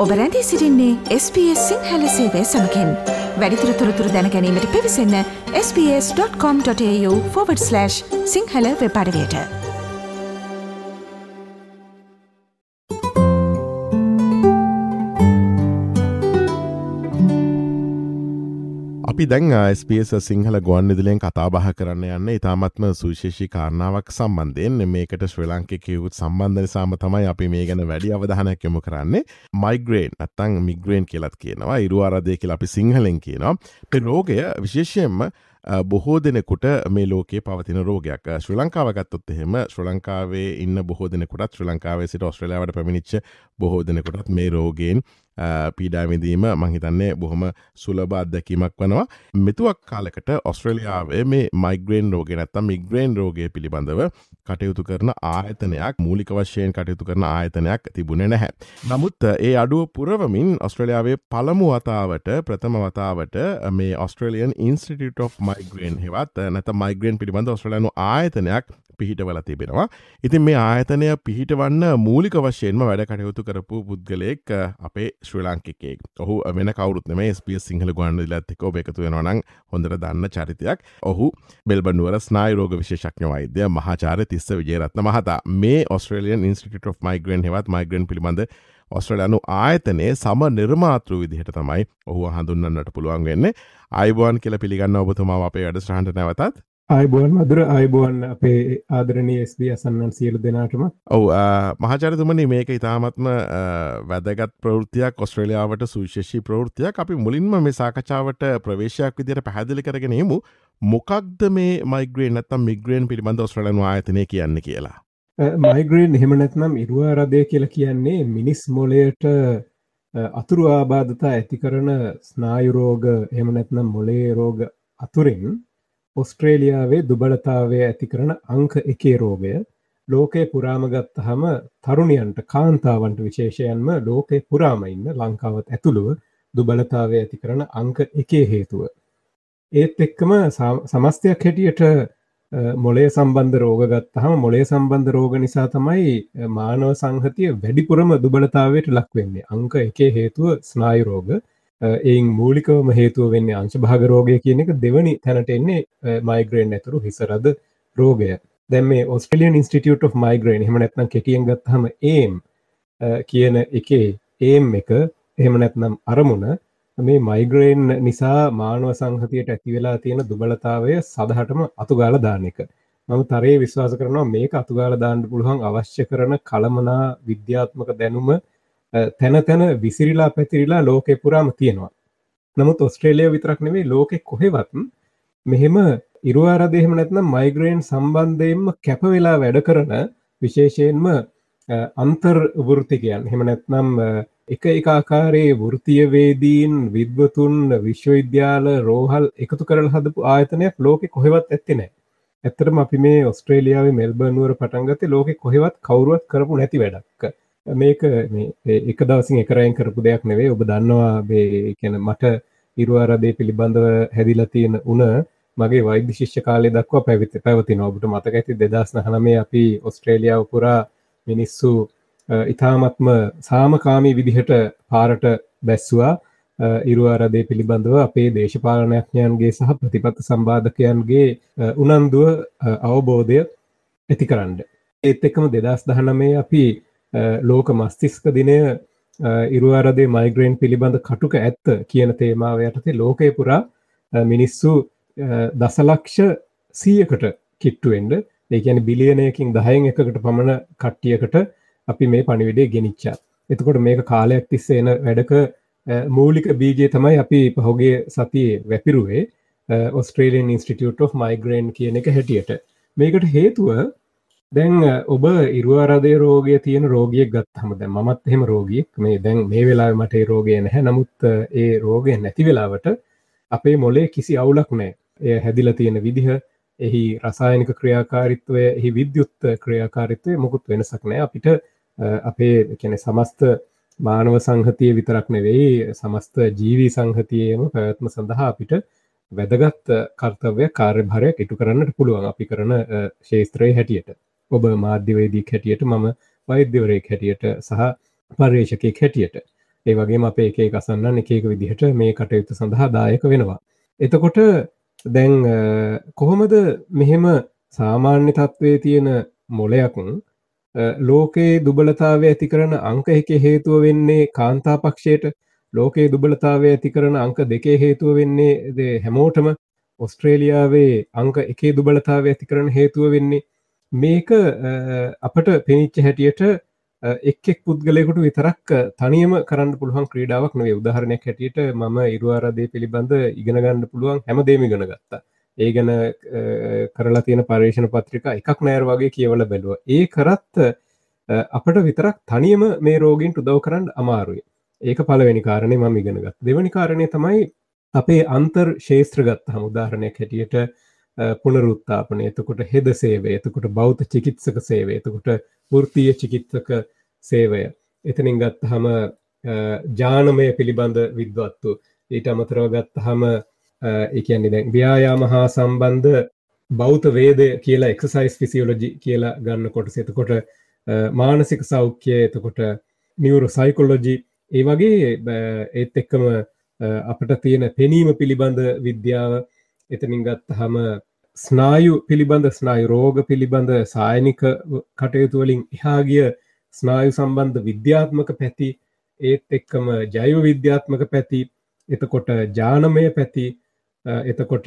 ඔබ රැඳී සිටින්නේ SBS සිංහල සේවය සමගින්. වැඩිදුර තොරතුරු දැන ගැනීමට පිවිසන්න sbs.com.au/සිංහල වෙබ් අඩවියට. අපි දැන් SBS සිංහල ගුවන්විදුලියෙන් කතා බහ කරන්න යන්නේ ඉතාමත්ම සුවිශේෂී කාරණාවක් සම්බන්ධයෙන්. මේකට ශ්‍රී ලාංකිකයකුත් සම්බන්ධ නිසාම තමයි අපි මේ ගැන වැඩි අවධානයක් යොමු කරන්නේ. මයිග්‍රේන් නැත්නම් මිග්‍රේන් කියලාත් කියනවා. ඉරුආරදේ කියලා අපි සිංහලෙන් කියනවා. මේ රෝගය විශේෂයෙන්ම බොහෝ දෙනෙකුට මේ ලෝකයේ පවතින රෝගයක්. ශ්‍රී ලංකාව ගත්තොත් එහෙම ශ්‍රී ලංකාවේ ඉන්න බොහෝ දෙනෙකුටත් ශ්‍රී ලංකාවේ සිට ඕස්ට්‍රේලියාවට පැමිණිච්ච බොහෝ දෙනෙකුටත් මේ රෝගයෙන් පීඩා විඳීම මං හිතන්නේ බොහොම සුලභ අත්දැකීමක් වනවා. මෙතුවක් කාලයකට ඕස්ට්‍රේලියාවේ මේ මයිග්‍රේන් රෝගය නැත්නම් මිග්‍රේන් රෝගය පිළිබඳව කටයුතු කරන ආයතනයක්, මූලික වශයෙන් කටයුතු කරන ආයතනයක් තිබුණේ නැහැ. නමුත් ඒ අඩුව පුරවමින් ඕස්ට්‍රේලියාවේ පළමු වතාවට ප්‍රථම වතාවට මේ Australian Institute of Migraine හෙවත් නැත්නම් මයිග්‍රේන් පිළිබඳ ඕස්ට්‍රේලියානු ආයතනයක් පිහිටවලා තිබෙනවා. ඉතින් මේ ආයතනය පිහිටවන්න මූලික වශයෙන්ම වැඩ කටයුතු කරපු පුද්ගලයෙක් අපේ ශ්‍රී ලාංකිකයෙක්. ඔහු වෙන කවුරුත් නෙමෙයි, SBS සිංහල ගුවන්විදුලියත් එක්ක ඔබ එකතු වෙනවා නම් හොඳට දන්න චරිතයක්. ඔහු මෙල්බන් නුවර ස්නායු රෝග විශේෂඥ වෛද්‍ය මහාචාර්ය තිස්ස විජේරත්න මහතා මේ Australian Institute of Migraine හෙවත් මයිග්‍රේන් පිළිබඳ ඕස්ට්‍රේලියානු ආයතනයේ සම නිර්මාතෘ විදිහට තමයි ඔහු හඳුන්වන්නට පුළුවන් වෙන්නේ. ආයුබෝවන් කියලා පිළිගන්න ඔබතුමාව අපේ වැඩසටහනට නැවතත්. ආයුබෝවන් මధుර, ආයුබෝවන් අපේ ආදරණීය SBS අසන්නන් සියලු දෙනාටම. ඔව් මහාචාර්යතුමනි, මේක ඉතාමත්ම වැදගත් ප්‍රවෘත්තියක්, ඕස්ට්‍රේලියාවට සුවිශේෂී ප්‍රවෘත්තියක්. අපි මුලින්ම මේ සාකච්ඡාවට ප්‍රවේශයක් විදිහට පැහැදිලි කරගෙන යමු. මොකක්ද මේ මයිග්‍රේන් නැත්නම් මිග්‍රේන් පිළිබඳ ඕස්ට්‍රේලියානු ආයතනය කියන්නේ කියලා? මයිග්‍රේන් එහෙම නැත්නම් ඉරුආරදය කියලා කියන්නේ මිනිස් මොළයට අතුරු ආබාධතා ඇති කරන ස්නායු රෝග එහෙම නැත්නම් මොළයේ රෝග අතුරින් ඕස්ට්‍රේලියාවේ දුබලතාවය ඇති කරන අංක 1 රෝගය. ලෝකේ පුරාම ගත්තහම තරුණියන්ට, කාන්තාවන්ට විශේෂයෙන්ම ලෝකේ පුරාම ඉන්න ලංකාවත් ඇතුළුව දුබලතාවය ඇති කරන අංක 1 හේතුව. ඒත් එක්කම සමස්තයක් හැටියට මොළය සම්බන්ධ රෝග ගත්තහම මොළය සම්බන්ධ රෝග නිසා තමයි මානව සංහතිය වැඩිපුරම දුබලතාවයට ලක් වෙන්නේ. අංක 1 හේතුව ස්නායු රෝග. එයින් මූලිකවම හේතුව වෙන්නේ අංශභාග රෝගය කියන එක. දෙවනි තැනට එන්නේ මයිග්‍රේන් ඇතුළු හිසරද රෝගය. දැන් මේ Australian Institute of Migraine එහෙම නැත්නම් කෙටියෙන් ගත්තහම AIM කියන එකේ AIM එක එහෙම නැත්නම් අරමුණ මේ මයිග්‍රේන් නිසා මානව සංහතියට ඇති වෙලා තියෙන දුබලතාවය සදහටම අතුගාලා දාන එක. මම තරයේ විශ්වාස කරනවා මේක අතුගාලා දාන්න පුළුවන් අවශ්‍ය කරන කලමනා විද්‍යාත්මක දැනුම තැන තැන විසිරිලා පැතිරිලා ලෝකේ පුරාම තියෙනවා. නමුත් ඕස්ට්‍රේලියාව විතරක් නෙවෙයි, ලෝකේ කොහෙවත් මෙහෙම ඉරුආරද එහෙම නැත්නම් මයිග්‍රේන් සම්බන්ධයෙන්ම කැප වෙලා වැඩ කරන විශේෂයෙන්ම අන්තර් වෘත්තිකයන් එහෙම නැත්නම් එක ආකාරයේ වෘත්තීයවේදීන්, විද්වතුන්, විශ්වවිද්‍යාල, රෝහල් එකතු කරලා හදපු ආයතනයක් ලෝකේ කොහෙවත් ඇත්තේ නැහැ. ඇත්තටම අපි මේ ඕස්ට්‍රේලියාවේ මෙල්බර්න් නුවර පටන් ගත්තේ ලෝකේ කොහෙවත් කවුරුවත් කරපු නැති වැඩක්. මේක මේ එක දවසින් එක රැයෙන් කරපු දෙයක් නෙවෙයි. ඔබ දන්නවා මේ කියන්නේ මට ඉරුආරදේ පිළිබඳව හැදිලා තියෙන උණ මගේ වෛද්‍ය ශිෂ්‍ය කාලේ දක්වා පැවතිනවා. ඔබට මතක ඇති 2019 අපි ඕස්ට්‍රේලියාව පුරා මිනිස්සු ඉතාමත්ම සාමකාමී විදිහට පාරට බැස්සුවා ඉරුආරදේ පිළිබඳව අපේ දේශපාලනඥයන්ගේ සහ ප්‍රතිපත්ති සම්බාධකයන්ගේ උනන්දුව අවබෝධය ඇති කරන්න. ඒත් එක්කම 2019 අපි ලෝක මස්තිෂ්ක දිනය ඉරුආරදේ මයිග්‍රේන් පිළිබඳ කටුක ඇත්ත කියන තේමාව යටතේ ලෝකේ පුරා මිනිස්සු දසලක්ෂ 100කට කිට්ටු වෙන්න, ඒ කියන්නේ බිලියනයකින් 10න් එකකට පමණ කට්ටියකට අපි මේ පණිවිඩය ගෙනිච්චා. එතකොට මේක කාලයක් තිස්සේ එන වැඩක මූලික බීජය තමයි අපි පහුගිය සතියේ වැපිරුවේ Australian Institute of Migraine කියන එක හැටියට. මේකට හේතුව දැන් ඔබ ඉරුආරදේ රෝගය තියෙන රෝගියෙක් ගත්තහම, දැන් මමත් එහෙම රෝගියෙක්. මේ දැන් මේ වෙලාවේ මට ඒ රෝගය නැහැ. නමුත් ඒ රෝගය නැති වෙලාවට අපේ මොළේ කිසි අවුලක් නැහැ. එය හැදිලා තියෙන විදිහ, එහි රසායනික ක්‍රියාකාරීත්වය, එහි විද්‍යුත් ක්‍රියාකාරීත්වය මොකුත් වෙනසක් නැහැ. අපිට අපේ කියන්නේ සමස්ත මානව සංහතිය විතරක් නෙවෙයි, සමස්ත ජීවී සංහතියේම පැවැත්ම සඳහා අපිට වැදගත් කර්තව්‍ය කාර්යභාරයක් ඉටු කරන්නට පුළුවන් අපි කරන ශාස්ත්‍රයේ හැටියට. ඔබ මාධ්‍යවේදියෙක් හැටියට, මම වෛද්‍යවරයෙක් හැටියට සහ පර්යේෂකයෙක් හැටියට. ඒ වගේම අපේ එක එක අසන්නන් එක එක විදිහට මේ කටයුතු සඳහා දායක වෙනවා. එතකොට දැන් කොහොමද මෙහෙම සාමාන්‍ය තත්ත්වයේ තියෙන මොලයක් ලෝකයේ දුබලතාවය ඇති කරන අංක 1 හේතුව වෙන්නේ කාන්තා පක්ෂයට, ලෝකයේ දුබලතාවය ඇති කරන අංක 2 හේතුව වෙන්නේ හැමෝටම, ඔස්ට්‍රේලියාවේ අංක 1 දුබලතාවය ඇති කරන හේතුව වෙන්නේ මේක අපට පෙනිච්ච හැටියට එක් පුද්ගලයෙකුට විතරක් තනියම කරන්න පුළුවන් ක්‍රීඩාවක් නෙවෙයි. උදාහරණයක් හැටියට මම ඉරුවාරදේ පිළිබඳ ඉගෙන ගන්න පුළුවන් හැමදේම ඉගෙන ගත්තා. ඒ ගැන කරලා තියෙන පරීක්ෂණ පත්‍රිකා එකක් නෑර වගේ කියවලා බැලුවා. ඒ කරත් අපට විතරක් තනියම මේ රෝගීන්ට උදව් කරන්න අමාරුයි. ඒක පළවෙනි කාරණේ මම ඉගෙන ගත්තා. දෙවෙනි කාරණේ තමයි අපේ අන්තර් ශාස්ත්‍ර ගත්තහම උදාහරණයක් හැටියට පුනරුත්ථාපනය, එතකොට හෙද සේවය, එතකොට බෞද්ධ චිකිත්සක සේවය, එතකොට වෘත්තීය චිකිත්සක සේවය. එතනින් ගත්තහම ජානමය පිළිබඳ විද්වත්තු. ඊට අමතරව ගත්තහම ඒ කියන්නේ දැන් ව්‍යායාම හා සම්බන්ධ බෞද්ධ වේදය කියලා එක්සර්සයිස් ෆිසියොලොජි කියලා ගන්න කොටස. එතකොට මානසික සෞඛ්‍යය, එතකොට නියුරෝ සයිකොලොජි, ඒ වගේ ඒත් එක්කම අපිට තියෙන පෙනීම පිළිබඳ විද්‍යාව. එතනින් ගත්තහම ස්නායු පිළිබඳ, ස්නායු රෝග පිළිබඳ සායනික කටයුතු වලින් එහා ගිය ස්නායු සම්බන්ධ විද්‍යාත්මක පැති, ඒත් එක්කම ජෛව විද්‍යාත්මක පැති, එතකොට ජානමය පැති, එතකොට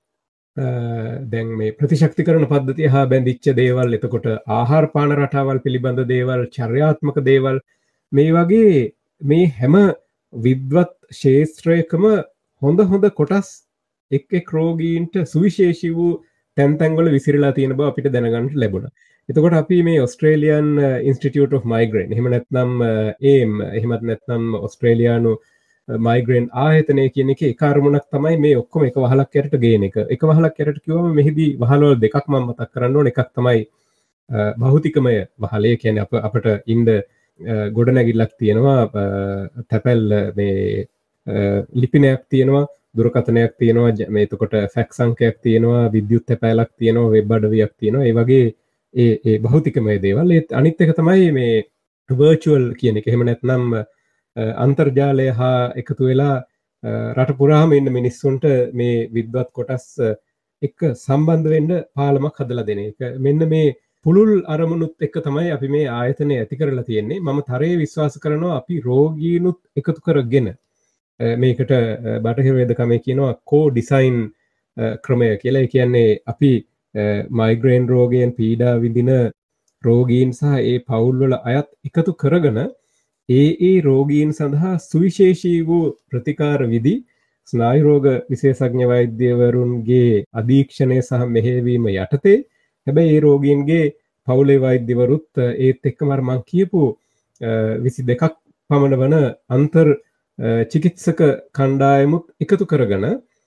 දැන් මේ ප්‍රතිශක්තිකරණ පද්ධතිය හා බැඳිච්ච දේවල්, එතකොට ආහාර පාන රටාවල් පිළිබඳ දේවල්, චර්යාත්මක දේවල්, මේ වගේ මේ හැම විද්වත් ශාස්ත්‍රයකම හොඳ කොටස් එක් රෝගීන්ට සුවිශේෂී වූ තැන්වල විසිරලා තියෙන බව අපිට දැනගන්න ලැබුණා. එතකොට අපි මේ ඔස්ට්‍රේලියන් ඉන්ස්ටිටියුට් ඔෆ් මයිග්‍රේන්, එහෙම නැත්නම් AIM, එහෙමත් නැත්නම් ඔස්ට්‍රේලියානු මයිග්‍රේන් ආයතනය කියන එකේ එක අරමුණක් තමයි මේ ඔක්කොම එක වහලක් යටට ගේන එක. එක වහලක් යටට කිව්වම මෙහිදී වහලවල දෙකක් මම මතක් කරන්න ඕනේ. එකක් තමයි භෞතිකමය වහලේ, කියන්නේ අපිට ඉන්න ගොඩනැගිල්ලක් තියෙනවා, තැපැල් මේ ලිපිනයක් තියෙනවා, දුරකථනයක් තියෙනවා, මේ එතකොට ෆැක්ස් අංකයක් තියෙනවා, විද්‍යුත් තැපැලක් තියෙනවා, වෙබ් අඩවියක් තියෙනවා. ඒ වගේ ඒ භෞතිකමය දේවල්. ඒත් අනිත් එක තමයි මේ වර්චුවල් කියන එක. එහෙම නැත්නම් අන්තර්ජාලය හා එකතු වෙලා රට පුරාම ඉන්න මිනිස්සුන්ට මේ විද්වත් කොටස් එක්ක සම්බන්ධ වෙන්න පාලමක් හදලා දෙන එක. මෙන්න මේ පුළුල් අරමුණුත් එක්ක තමයි අපි මේ ආයතනය ඇති කරලා තියෙන්නේ. මම තරයේ විශ්වාස කරනවා අපි රෝගීනුත් එකතු කරගෙන මේකට බටහිර වේදකමේ කියනවා කෝ ඩිසයින් ක්‍රමය කියලා. ඒ කියන්නේ අපි මයිග්‍රේන් රෝගයෙන් පීඩා විඳින රෝගීන් සහ ඒ පවුල්වල අයත් එකතු කරගෙන ඒ රෝගීන් සඳහා සුවිශේෂී වූ ප්‍රතිකාර විදි ස්නායු රෝග විශේෂඥ වෛද්‍යවරුන්ගේ අධීක්ෂණය සහ මෙහෙයවීම යටතේ, හැබැයි ඒ රෝගීන්ගේ පවුලේ වෛද්‍යවරුත් ඒත් එක්කම අර මං කියපු 22ක් පමණ වන අන්තර් චිකිත්සක කණ්ඩායමුත් එකතු කරගෙන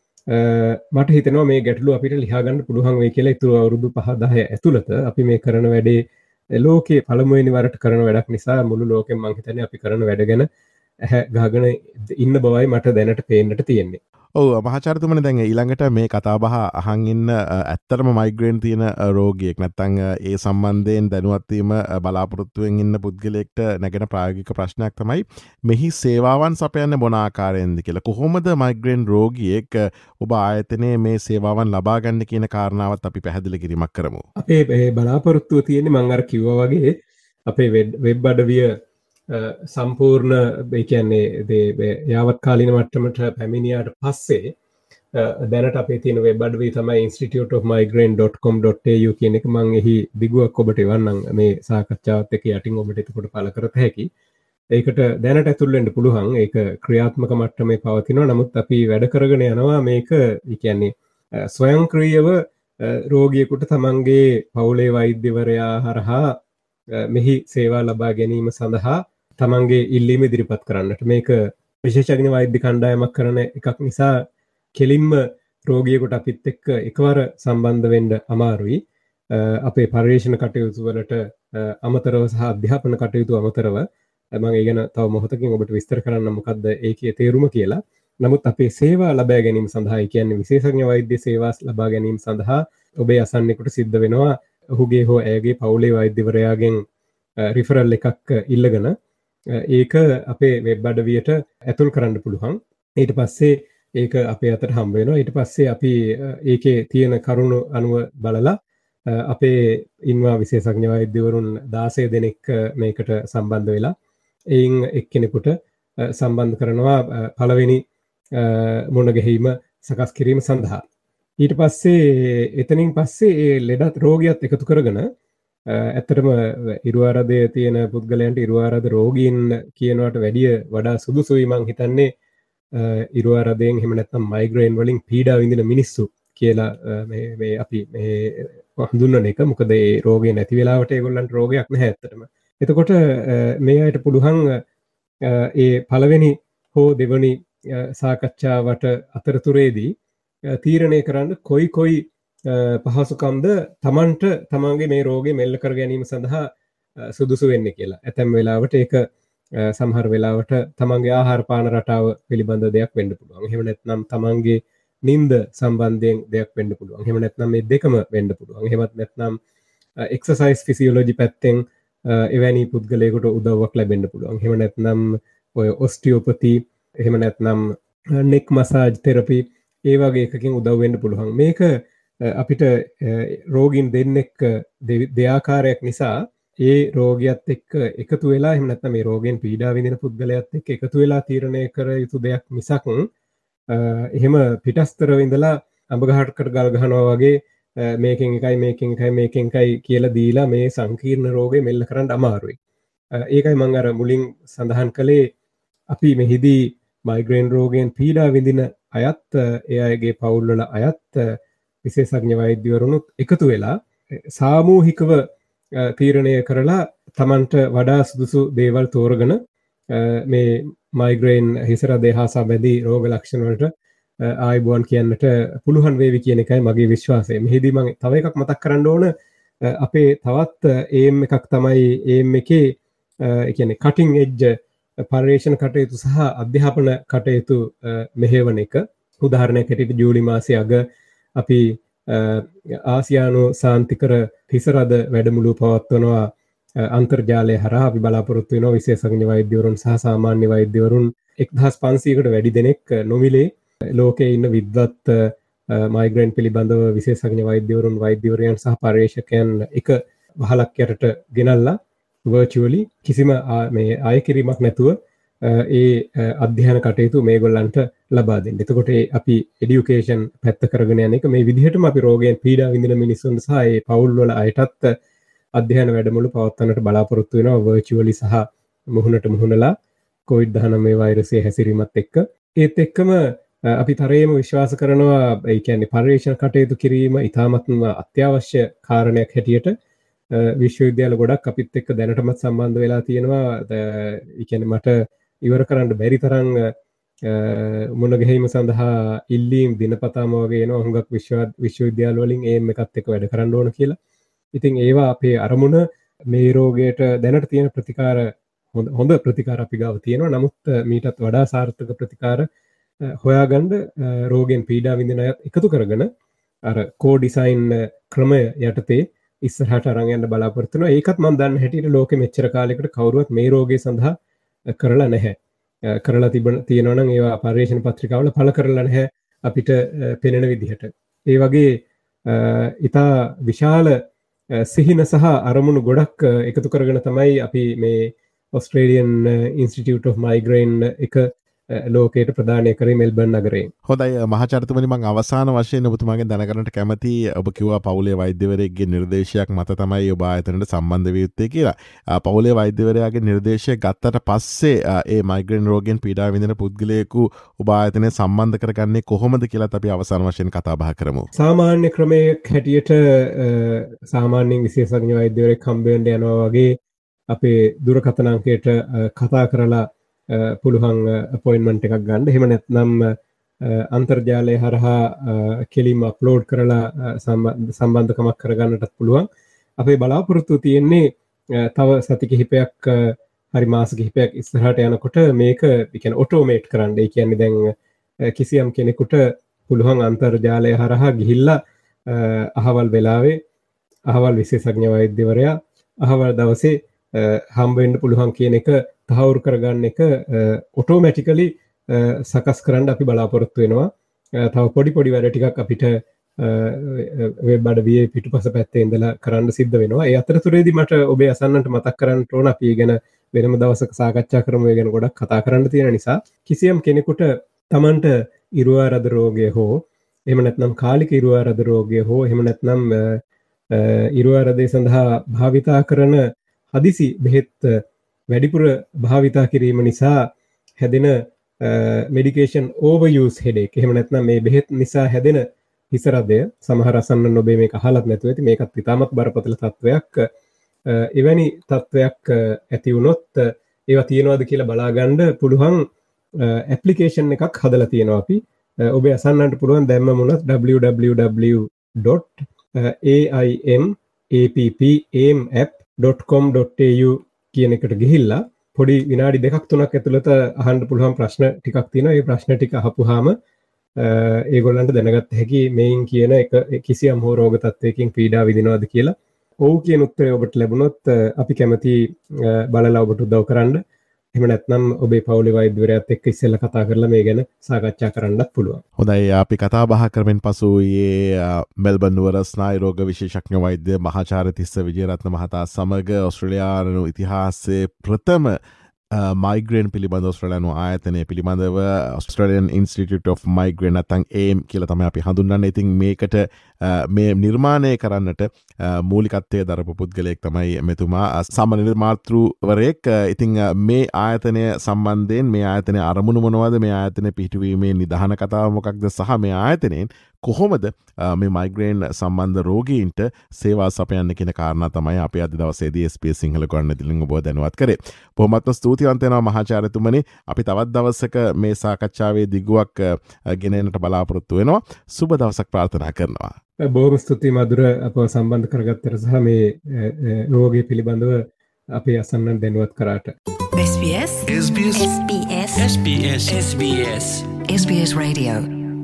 මට හිතෙනවා මේ ගැටලු අපිට ලියා ගන්න පුළුවන් වෙයි කියලා. ඉතුරු අවුරුදු 5-10 ඇතුළත අපි මේ කරන වැඩේ ලෝකයේ පළමුවෙනි වරට කරන වැඩක් නිසා මුළු ලෝකෙම මං හිතන්නේ අපි කරන වැඩ ගැන ගහගෙන ඉන්න බවයි මට දැනට පේන්නට තියෙන්නේ. ඔව් මහාචාර්යතුමනි, දැන් ඊළඟට මේ කතාබහ අහන් ඉන්න ඇත්තටම මයිග්‍රේන් තියෙන රෝගියෙක් නැත්නම් ඒ සම්බන්ධයෙන් දැනුවත් වීම බලාපොරොත්තුවෙන් ඉන්න පුද්ගලයෙක්ට නැගෙන ප්‍රායෝගික ප්‍රශ්නයක් තමයි මෙහි සේවාවන් සපයන්නේ මොන ආකාරයෙන්ද කියලා. කොහොමද මයිග්‍රේන් රෝගියෙක් ඔබ ආයතනයේ මේ සේවාවන් ලබා ගන්න කියන කාරණාවත් අපි පැහැදිලි කිරීමක් කරමු. අපේ බලාපොරොත්තුව තියෙන්නේ මම අර කිව්වා වගේ අපේ වෙබ් අඩවිය සම්පූර්ණ ඒ කියන්නේ යාවත් කාලීන මට්ටමට පැමිණියාට පස්සේ දැනට අපේ තියෙන වෙබ් අඩවිය තමයි instituteofmigraine.com.au කියන එක. මම එහි දිගුවක් ඔබට එවන්නම් මේ සාකච්ඡාවත් එක්ක යටින් ඔබට එතකොට පළ කරත හැකි. ඒකට දැනට ඇතුල් වෙන්න පුළුවන්. ඒක ක්‍රියාත්මක මට්ටමේ පවතිනවා. නමුත් අපි වැඩ කරගෙන යනවා මේක කියන්නේ ස්වයංක්‍රීයව රෝගියෙකුට තමන්ගේ පවුලේ වෛද්‍යවරයා හරහා මෙහි සේවා ලබා ගැනීම සඳහා තමන්ගේ ඉල්ලීම ඉදිරිපත් කරන්නට. මේක විශේෂඥ වෛද්‍ය කණ්ඩායමක් කරන එකක් නිසා කෙලින්ම රෝගියෙකුට අපිත් එක්ක එකවර සම්බන්ධ වෙන්න අමාරුයි. අපේ පර්යේෂණ කටයුතු වලට අමතරව සහ අධ්‍යාපන කටයුතු අමතරව මම ඒ ගැන තව මොහොතකින් ඔබට විස්තර කරන්න මොකක්ද ඒකේ තේරුම කියලා. නමුත් අපේ සේවා ලබා ගැනීම සඳහා, ඒ කියන්නේ විශේෂඥ වෛද්‍ය සේවා ලබා ගැනීම සඳහා ඔබේ අසන්නෙකුට සිද්ධ වෙනවා ඔහුගේ හෝ ඇයගේ පවුලේ වෛද්‍යවරයාගෙන් රිෆරල් එකක් ඉල්ලගෙන ඒක අපේ වෙබ් අඩවියට ඇතුල් කරන්න පුළුවන්. ඊට පස්සේ ඒක අපේ අතට හම්බ වෙනවා. ඊට පස්සේ අපි ඒකේ තියෙන කරුණු අනුව බලලා අපේ ඉන්නවා විශේෂඥ වෛද්‍යවරුන් 16 දෙනෙක් මේකට සම්බන්ධ වෙලා එයින් එක්කෙනෙකුට සම්බන්ධ කරනවා පළවෙනි මුණ ගැහිම සකස් කිරීම සඳහා. ඊට පස්සේ එතනින් පස්සේ ඒ ලෙඩ රෝගියත් එකතු කරගෙන ඇත්තටම ඉරුවාරදය තියෙන පුද්ගලයන්ට ඉරුවාරද රෝගීන් කියනවට වැඩිය වඩා සුදුසුයි මං හිතන්නේ ඉරුවාරදයෙන් එහෙම නැත්නම් මයිග්‍රේන් වලින් පීඩා විඳින මිනිස්සු කියලා මේ අපි මේ හඳුන්වන එක. මොකද ඒ රෝගේ නැති වෙලාවට ඒගොල්ලන්ට රෝගයක් නැහැ ඇත්තටම. එතකොට මේ අයට පුළුවන් ඒ පළවෙනි හෝ දෙවනි සාකච්ඡාවට අතරතුරේදී තීරණය කරන්න කොයි පහසුකම්ද තමන්ට තමන්ගේ මේ රෝගේ මෙල්ල කර ගැනීම සඳහා සුදුසු වෙන්නේ කියලා. ඇතැම් වෙලාවට ඒක සමහර වෙලාවට තමන්ගේ ආහාර පාන රටාව පිළිබඳ දෙයක් වෙන්න පුළුවන්. එහෙම නැත්නම් තමන්ගේ නිින්ද සම්බන්ධයෙන් දෙයක් වෙන්න පුළුවන්. එහෙම නැත්නම් මේ දෙකම වෙන්න පුළුවන්. එහෙමත් නැත්නම් එක්සර්සයිස් ෆිසියොලොජි පැත්තෙන් එවැනි පුද්ගලයෙකුට උදව්වක් ලැබෙන්න පුළුවන්. එහෙම නැත්නම් ඔය ඔස්ටියෝපති, එහෙම නැත්නම් නෙක් මසාජ් තෙරපි ඒ වගේ එකකින් උදව් වෙන්න පුළුවන්. මේක අපිට රෝගීන් දෙන්නෙක් දෙආකාරයක් නිසා ඒ රෝගියත් එක්ක එකතු වෙලා එහෙම නැත්නම් මේ රෝගයෙන් පීඩා විඳින පුද්ගලයාත් එක්ක එකතු වෙලා තීරණය කර යුතු දෙයක් මිසක් එහෙම පිටස්තරව ඉඳලා අඹ ගහකට ගල් ගහනවා වගේ මේකෙන් එකයි කියලා දීලා මේ සංකීර්ණ රෝගේ මෙල්ල කරන්න අමාරුයි. ඒකයි මම අර මුලින් සඳහන් කළේ අපි මෙහිදී මයිග්‍රේන් රෝගයෙන් පීඩා විඳින අයත් ඒ අයගේ පවුල්වල අයත් විශේෂඥ වෛද්‍යවරුනුත් එකතු වෙලා සාමූහිකව තීරණය කරලා තමන්ට වඩා සුදුසු දේවල් තෝරගෙන මේ මයිග්‍රේන් හිසරදේ හා සම්බන්ධී රෝග ලක්ෂණ වලට ආයුබෝවන් කියන්නට පුළුවන් වේවි කියන එකයි මගේ විශ්වාසය. මෙහිදී මම තව එකක් මතක් කරන්න ඕන. අපේ තවත් ඒම් එකක් තමයි ඒම් එකේ ඒ කියන්නේ කටින් එජ් පර්යේෂණ කටයුතු සහ අධ්‍යාපන කටයුතු මෙහෙවන එක. උදාහරණයක් හැටියට ජූලි මාසයේ අග අපි ආසියානු සාන්තිකර හිසරද වැඩමුළු පවත්වනවා අන්තර්ජාලය හරහා. අපි බලාපොරොත්තු වෙනවා විශේෂඥ වෛද්‍යවරුන් සහ සාමාන්‍ය වෛද්‍යවරුන් 1500කට වැඩි දෙනෙක් නොමිලේ ලෝකයේ ඉන්න විද්වත් මයිග්‍රේන් පිළිබඳව විශේෂඥ වෛද්‍යවරුන්, වෛද්‍යවරයන් සහ පර්යේෂකයන් එක වහලක් යටට ගෙනල්ලා virtually කිසිම මේ ආය කිරීමක් නැතුව ඒ අධ්‍යයන කටයුතු මේගොල්ලන්ට ලබා දෙන්න. එතකොට අපි এডুকেෂන් පැත්ත කරගෙන යන එක මේ විදිහටම අපි රෝගයෙන් පීඩා විඳින මිනිස්සුන් සහ ඒ පවුල් වල අයටත් අධ්‍යයන වැඩමුළු පවත්වන්නට බලාපොරොත්තු වෙනවා virtually සහ මුහුණට මුහුණලා COVID-19 වෛරසයේ හැසිරීමත් එක්ක. ඒත් එක්කම අපි තරයේම විශ්වාස කරනවා ඒ කියන්නේ පර්යේෂණ කටයුතු කිරීම ඉතාමත්ම අත්‍යවශ්‍ය කාරණයක් හැටියට විශ්වවිද්‍යාල ගොඩක් අපිත් එක්ක දැනටමත් සම්බන්ධ වෙලා තියෙනවා. ඒ කියන්නේ මට ඉවර කරන්න බැරි තරම් මුණ ගැහිම සඳහා ඉල්ලීම් දිනපතාම වගේ එනවා හුඟක් විශ්වවිද්‍යාල වලින් ඒම් එකත් එක්ක වැඩ කරන්න ඕන කියලා. ඉතින් ඒවා අපේ අරමුණ මේ රෝගයට දැනට තියෙන ප්‍රතිකාර හොඳ ප්‍රතිකාර අපි ගාව තියෙනවා. නමුත් මීටත් වඩා සාර්ථක ප්‍රතිකාර හොයාගන්න රෝගයෙන් පීඩා විඳින අය එකතු කරගෙන අර කෝ ඩිසයින් ක්‍රමය යටතේ ඉස්සරහට අරන් යන්න බලාපොරොත්තු වෙනවා. ඒකත් මම දන්න හැටියට ලෝකෙ මෙච්චර කාලයකට කවුරුවත් මේ රෝගය සඳහා කරලා නැහැ. කරලා තියෙනවා නම් ඒවා පර්යේෂණ පත්‍රිකාවල පළ කරලා නැහැ අපිට පෙනෙන විදිහට. ඒ වගේ ඉතා විශාල සිහින සහ අරමුණු ගොඩක් එකතු කරගෙන තමයි අපි මේ ඔස්ට්‍රේලියන් ඉන්ස්ටිටියුට් ඔෆ් මයිග්‍රේන් එක ලෝකයට ප්‍රදානය කරේ මෙල්බර්න් නගරේ. හොඳයි මහාචාර්යතුමනි, මම අවසාන වශයෙන් ඔබතුමාගෙන් දැනගන්නට කැමති ඔබ කිව්වා පවුලේ වෛද්‍යවරයෙක්ගේ නිර්දේශයක් මත තමයි ඔබ ආයතනයට සම්බන්ධ විය යුත්තේ කියලා. පවුලේ වෛද්‍යවරයාගේ නිර්දේශය ගත්තට පස්සේ ඒ මයිග්‍රේන් රෝගයෙන් පීඩා විඳින පුද්ගලයෙකු ඔබ ආයතනය සම්බන්ධ කරගන්නේ කොහොමද කියලාත් අපි අවසාන වශයෙන් කතා බහ කරමු. සාමාන්‍ය ක්‍රමයක් හැටියට සාමාන්‍යයෙන් විශේෂඥ වෛද්‍යවරයෙක් හම්බ වෙන්න යනවා වගේ අපේ දුරකථන අංකයට කතා කරලා පුළුවන් අපොයින්ට්මන්ට් එකක් ගන්න. එහෙම නැත්නම් අන්තර්ජාලය හරහා කෙලින්ම අප්ලෝඩ් කරලා සම්බන්ධකමක් කරගන්නටත් පුළුවන්. අපේ බලාපොරොත්තු තියෙන්නේ තව සති කිහිපයක් හරි මාස කිහිපයක් ඉස්සරහට යනකොට මේක කියන්නේ ඔටෝමේට් කරන්න. ඒ කියන්නේ දැන් කිසියම් කෙනෙකුට පුළුවන් අන්තර්ජාලය හරහා ගිහිල්ලා අහවල් වෙලාවේ අහවල් විශේෂඥ වෛද්‍යවරයා අහවල් දවසේ හම්බ වෙන්න පුළුවන් කියන එක තහවුරු කරගන්න එක ඔටෝමැටිකලි සකස් කරන්න අපි බලාපොරොත්තු වෙනවා. තව පොඩි වැඩ ටිකක් අපිට වෙබ් අඩවියේ පිටුපස පැත්තේ ඉඳලා කරන්න සිද්ධ වෙනවා. ඒ අතරතුරේදී මට ඔබේ අසන්නන්ට මතක් කරන්න ඕන අපි ගැන වෙනම දවසක සාකච්ඡා කරමු. ඒ ගැන ගොඩක් කතා කරන්න තියෙන නිසා කිසියම් කෙනෙකුට Tamanට ඉරුවාරද රෝගය හෝ එහෙම නැත්නම් කාලික ඉරුවාරද රෝගය හෝ එහෙම නැත්නම් ඉරුවාරදේ සඳහා භාවිතා කරන හදිසි බෙහෙත් වැඩිපුර භාවිතා කිරීම නිසා හැදෙන medication overuse headache එහෙම නැත්නම් මේ බෙහෙත් නිසා හැදෙන හිසරදය සමහර අසන්නන් ඔබේ මේක අහලත් නැතුව ඇති. මේකත් ඉතාමත් බරපතල තත්වයක්. එවැනි තත්වයක් ඇති වුණොත් ඒවා තියෙනවද කියලා බලාගන්න පුළුවන් ඇප්ලිකේෂන් එකක් හදලා තියෙනවා අපි. ඔබේ අසන්නන්ට පුළුවන් දැම්ම මුණත් www.aimapp.com.au කියන එකට ගිහිල්ලා පොඩි විනාඩි 2-3ක් ඇතුළත අහන්න පුළුවන් ප්‍රශ්න ටිකක් තියෙනවා. ඒ ප්‍රශ්න ටික අහපුවාම ඒගොල්ලන්ට දැනගත්ත හැකි මේන් කියන එක කිසියම් හෝ රෝග තත්ත්වයකින් පීඩා විඳිනවද කියලා. ඔව් කියන උත්තරය ඔබට ලැබුණොත් අපි කැමති බලලා ඔබට උදව් කරන්න. එහෙම නැත්නම් ඔබේ පවුලේ වෛද්‍යවරයාත් එක්ක ඉස්සෙල්ලා කතා කරලා මේ ගැන සාකච්ඡා කරන්නත් පුළුවන්. හොඳයි අපි කතා බහ කරමින් පසු ඊයේ මෙල්බන් නුවර ස්නායු රෝග විශේෂඥ වෛද්‍ය මහාචාර්ය තිස්ස විජේරත්න මහතා සමග ඕස්ට්‍රේලියානු ඉතිහාසයේ ප්‍රථම මයිග්‍රේන් පිළිබඳ ඔස්ට්‍රේලියානු ආයතනය පිළිබඳව Australian Institute of Migraine නැත්නම් AIM කියලා තමයි අපි හඳුන්වන්නේ. ඉතින් මේකට මේ නිර්මාණය කරන්නට මූලිකත්වයේ දරපු පුද්ගලයෙක් තමයි මෙතුමා සාමාන්‍ය නිර්මාතෘවරයෙක්. ඉතින් මේ ආයතනය සම්බන්ධයෙන් මේ ආයතනයේ අරමුණු මොනවද, මේ ආයතනයේ පිහිටුවීමේ නිදහන කතාව මොකක්ද සහ මේ ආයතනයෙන් කොහොමද මේ මයිග්‍රේන් සම්බන්ධ රෝගීන්ට සේවා සපයන්න කියන කාරණා තමයි අපි අද දවසේදී SBS සිංහල ගුවන්විදුලියෙන් ඔබව දැනුවත් කරේ. බොහොමත්ම ස්තුතිවන්ත වෙනවා මහාචාර්යතුමනි. අපි තවත් දවසක මේ සාකච්ඡාවේ දිගුවක් ගෙනෙන්නට බලාපොරොත්තු වෙනවා. සුබ දවසක් ප්‍රාර්ථනා කරනවා. බොහොම ස්තුතියි මధుර අපව සම්බන්ධ කරගත්තට සහ මේ රෝගය පිළිබඳව අපේ අසන්නන් දැනුවත් කරාට. SBS SBS SBS SBS SBS SBS Radio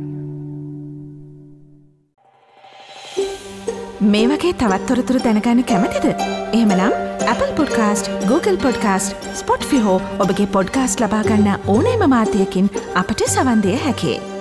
මේ වගේ තවත් තොරතුරු දැනගන්න කැමතිද? එහෙමනම් Apple Podcast, Google Podcast, Spotify හෝ ඔබගේ podcast ලබා ගන්න ඕනෑම මාධ්‍යයකින් අපට සවන් දිය හැකියි.